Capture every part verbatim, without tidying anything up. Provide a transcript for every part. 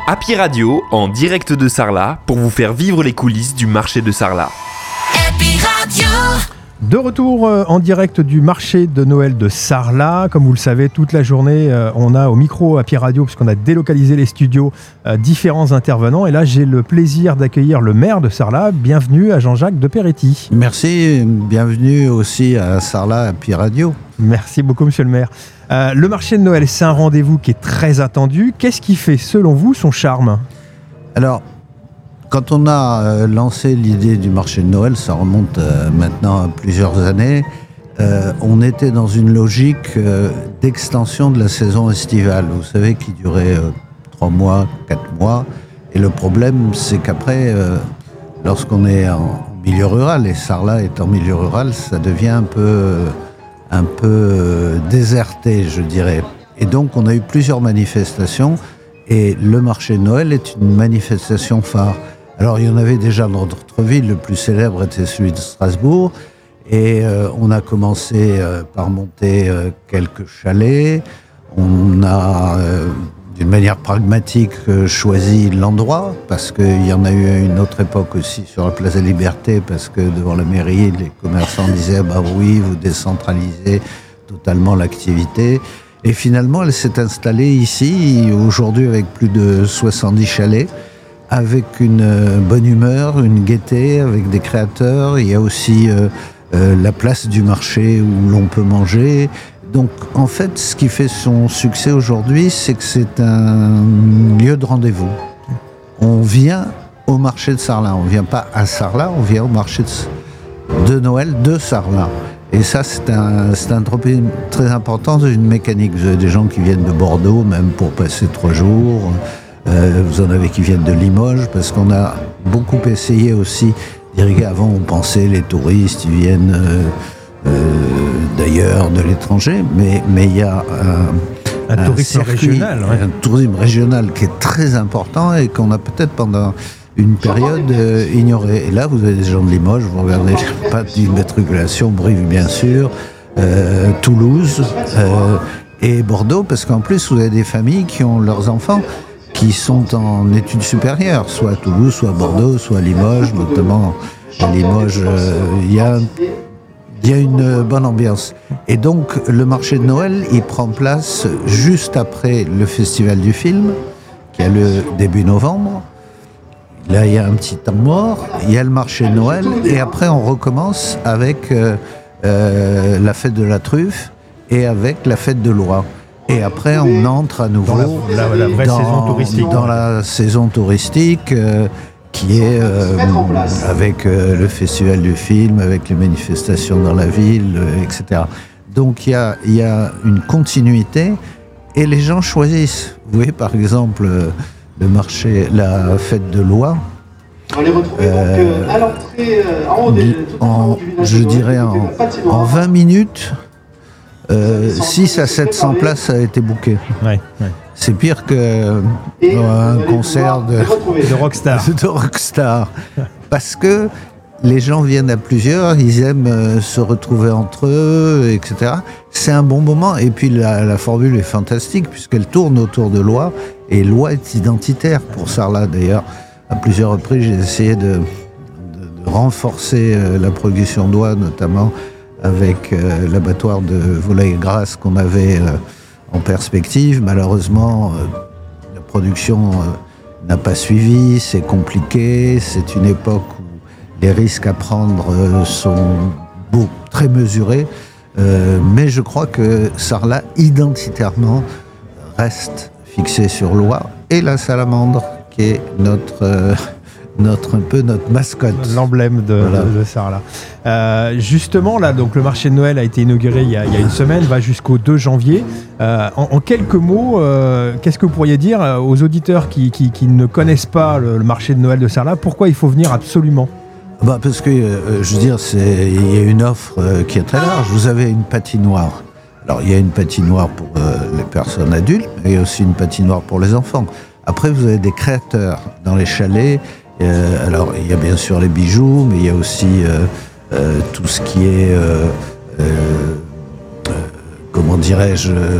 Happy Radio, en direct de Sarlat, pour vous faire vivre les coulisses du marché de Sarlat. Happy Radio. De retour euh, en direct du marché de Noël de Sarlat. Comme vous le savez, toute la journée, euh, on a au micro Happy Radio, puisqu'on a délocalisé les studios, euh, différents intervenants. Et là, j'ai le plaisir d'accueillir le maire de Sarlat. Bienvenue à Jean-Jacques de Peretti. Merci, bienvenue aussi à Sarlat Happy Radio. Merci beaucoup, monsieur le maire. Euh, le marché de Noël, c'est un rendez-vous qui est très attendu. Qu'est-ce qui fait, selon vous, son charme ? Alors, quand on a euh, lancé l'idée du marché de Noël, ça remonte euh, maintenant à plusieurs années, euh, on était dans une logique euh, d'extension de la saison estivale, vous savez, qui durait euh, trois mois, quatre mois. Et le problème, c'est qu'après, euh, lorsqu'on est en milieu rural, et Sarlat est en milieu rural, ça devient un peu, euh, un peu euh, déserté, je dirais. Et donc, on a eu plusieurs manifestations, et le marché de Noël est une manifestation phare. Alors, il y en avait déjà dans d'autres villes. Le plus célèbre était celui de Strasbourg. Et euh, on a commencé euh, par monter euh, quelques chalets. On a, euh, d'une manière pragmatique, euh, choisi l'endroit, parce qu'il y en a eu à une autre époque aussi sur la place des Libertés, parce que devant la mairie, les commerçants disaient « bah oui, vous décentralisez totalement l'activité ». Et finalement, elle s'est installée ici, aujourd'hui avec plus de soixante-dix chalets, avec une euh, bonne humeur, une gaieté, avec des créateurs. Il y a aussi euh, euh, la place du marché où l'on peut manger. Donc, en fait, ce qui fait son succès aujourd'hui, c'est que c'est un lieu de rendez-vous. On vient au marché de Sarlat. On ne vient pas à Sarlat, on vient au marché de, de Noël de Sarlat. Et ça, c'est un, c'est un tropé très important d'une mécanique. Vous avez des gens qui viennent de Bordeaux, même pour passer trois jours. Euh, vous en avez qui viennent de Limoges, parce qu'on a beaucoup essayé aussi d'irriguer. Avant, on pensait les touristes, ils viennent euh, euh, d'ailleurs, de l'étranger, mais mais il y a un, Un, un tourisme circuit, régional. Ouais. Un tourisme régional qui est très important et qu'on a peut-être pendant une période euh, ignoré. Et là, vous avez des gens de Limoges, vous regardez les pattes d'immatriculation, Brive bien sûr, euh, Toulouse euh, et Bordeaux, parce qu'en plus, vous avez des familles qui ont leurs enfants qui sont en études supérieures, soit à Toulouse, soit à Bordeaux, soit à Limoges, notamment à Limoges, euh, il y a, il y a une bonne ambiance. Et donc, le marché de Noël, il prend place juste après le Festival du film, qui a le début novembre. Là, il y a un petit temps mort, il y a le marché de Noël, et après, on recommence avec euh, euh, la fête de la truffe et avec la fête de l'oie. Et après, on entre à nouveau dans la, la, la vraie dans, saison touristique. Dans la saison touristique euh, qui est euh, avec euh, le festival du film, avec les manifestations dans la ville, euh, et cetera. Donc il y a, y a une continuité et les gens choisissent. Vous voyez, par exemple, euh, le marché, la fête de l'oie. On les retrouve euh, donc à l'entrée, euh, en haut des, en, je dirais en, en vingt minutes. Euh, six à sept cents places ça a été booké. Ouais, ouais. C'est pire qu'un euh, concert de, de rockstar. de rockstar. Parce que les gens viennent à plusieurs, ils aiment euh, se retrouver entre eux, et cetera. C'est un bon moment. Et puis la, la formule est fantastique puisqu'elle tourne autour de l'oie. Et l'oie est identitaire pour Sarlat. D'ailleurs, à plusieurs reprises, j'ai essayé de, de, de renforcer euh, la production d'oie, notamment avec euh, l'abattoir de volaille-grasse qu'on avait euh, en perspective. Malheureusement, euh, la production euh, n'a pas suivi, c'est compliqué, c'est une époque où les risques à prendre euh, sont beaux, très mesurés, euh, mais je crois que Sarlat, identitairement, reste fixé sur l'oie et la salamandre, qui est notre... Euh, Notre, un peu notre mascotte. L'emblème de, voilà. de, de Sarlat. Euh, justement, là, donc, le marché de Noël a été inauguré il y a, il y a une semaine, va jusqu'au deux janvier. Euh, en, en quelques mots, euh, qu'est-ce que vous pourriez dire aux auditeurs qui, qui, qui ne connaissent pas le, le marché de Noël de Sarlat? Pourquoi il faut venir absolument? Bah parce que, euh, je veux dire, c'est, il y a une offre euh, qui est très large. Vous avez une patinoire. Alors, il y a une patinoire pour euh, les personnes adultes, mais il y a aussi une patinoire pour les enfants. Après, vous avez des créateurs dans les chalets. Euh, alors, il y a bien sûr les bijoux, mais il y a aussi euh, euh, tout ce qui est, euh, euh, euh, comment dirais-je,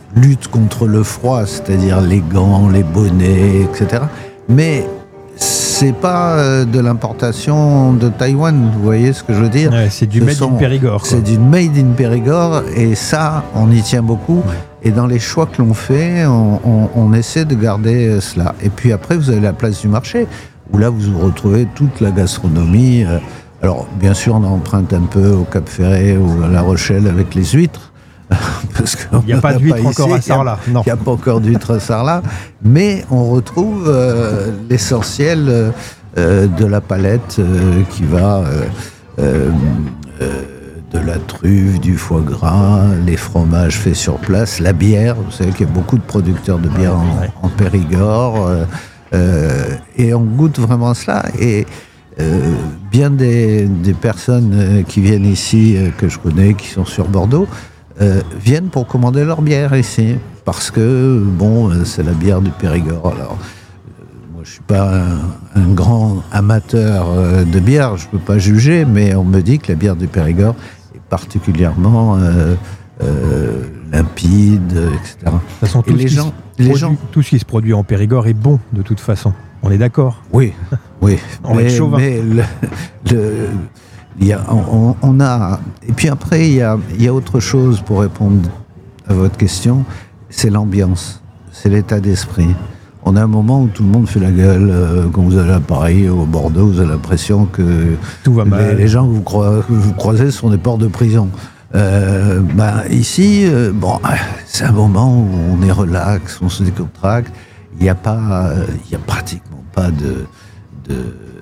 lutte contre le froid, c'est-à-dire les gants, les bonnets, et cetera. Mais c'est pas euh, de l'importation de Taïwan, vous voyez ce que je veux dire? Ouais, c'est du Ce made sont- in Périgord. quoi. C'est du made in Périgord, et ça, on y tient beaucoup. Et dans les choix que l'on fait, on, on- on essaie de garder euh, cela. Et puis après, vous avez la place du marché, où là, vous retrouvez toute la gastronomie. euh, Alors, bien sûr, on emprunte un peu au Cap Ferret ou à La Rochelle avec les huîtres. Parce Il n'y a pas d'huîtres encore à Sarlat. Non. Il n'y a pas encore d'huîtres à Sarlat. Mais on retrouve euh, l'essentiel euh, euh, de la palette euh, qui va euh, euh, euh, de la truffe, du foie gras, les fromages faits sur place, la bière. Vous savez qu'il y a beaucoup de producteurs de bière en, en Périgord. euh, euh, et on goûte vraiment cela. Et euh, bien des, des personnes euh, qui viennent ici, euh, que je connais, qui sont sur Bordeaux, euh, viennent pour commander leur bière ici. Parce que, bon, euh, c'est la bière du Périgord. Alors, euh, moi, je suis pas un, un grand amateur euh, de bière, je peux pas juger, mais on me dit que la bière du Périgord est particulièrement euh, euh, limpide, et cetera. De toute façon, Et tout, les ce qui gens- se les produit- gens- tout ce qui se produit en Périgord est bon, de toute façon. On est d'accord. Oui, oui. On va être chauvin. mais le, le- il y a, on, on a. Et puis après, il y a, il y a autre chose pour répondre à votre question, c'est l'ambiance, c'est l'état d'esprit. On a un moment où tout le monde fait la gueule. euh, quand vous allez à Paris ou au Bordeaux, vous avez l'impression que Tout va les, mal. les gens que vous, croi- que vous croisez sont des portes de prison. Euh, ben, ici, euh, bon, c'est un moment où on est relax, on se décontracte. Il n'y a pas, euh, il y a pratiquement pas de, de,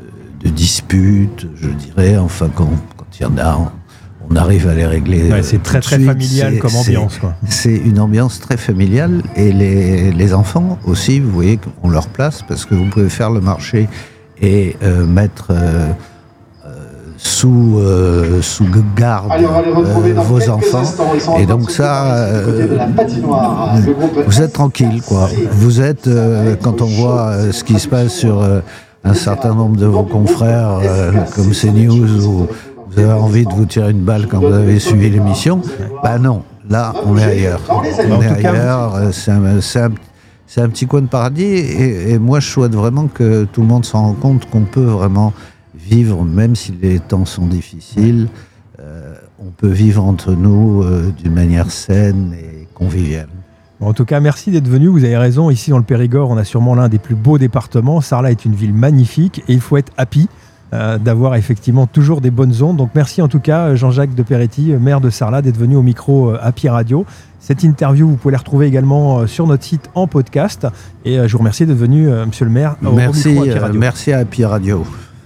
de disputes, je dirais. Enfin, quand, quand il y en a, on, on arrive à les régler. Ouais, euh, c'est tout très de très suite. familial C'est- comme c'est- ambiance. Quoi. C'est une ambiance très familiale, et les, les enfants aussi, vous voyez, ont leur place, parce que vous pouvez faire le marché et euh, mettre euh, euh, sous, euh, sous garde Allez, on va les retrouver euh, dans vos quelques enfants. instants. Ils sont en Et train de donc se ça, préparer du côté de la euh, patinoire. Le groupe vous êtes tranquille, quoi. Vous êtes, euh, quand on voit euh, ce qui se passe sur euh, un certain nombre de vos confrères, euh, comme CNews, où vous avez envie de vous tirer une balle quand vous avez suivi l'émission, bah non, là, on est ailleurs. On En est tout cas, ailleurs, euh, c'est un, c'est un- c'est un petit coin de paradis, et, et moi, je souhaite vraiment que tout le monde s'en rende compte qu'on peut vraiment vivre, même si les temps sont difficiles, euh, on peut vivre entre nous euh, d'une manière saine et conviviale. Bon, en tout cas, merci d'être venu. Vous avez raison. Ici, dans le Périgord, on a sûrement l'un des plus beaux départements. Sarlat est une ville magnifique et il faut être happy euh, d'avoir effectivement toujours des bonnes ondes. Donc, merci en tout cas, Jean-Jacques de Peretti, maire de Sarlat, d'être venu au micro euh, Happy Radio. Cette interview, vous pouvez la retrouver également euh, sur notre site en podcast. Et euh, je vous remercie d'être venu, euh, monsieur le maire, au, Merci, au micro Happy euh, Radio. merci à Happy Radio.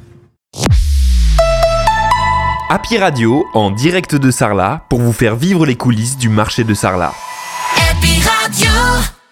Happy Radio en direct de Sarlat pour vous faire vivre les coulisses du marché de Sarlat. Happy Radio.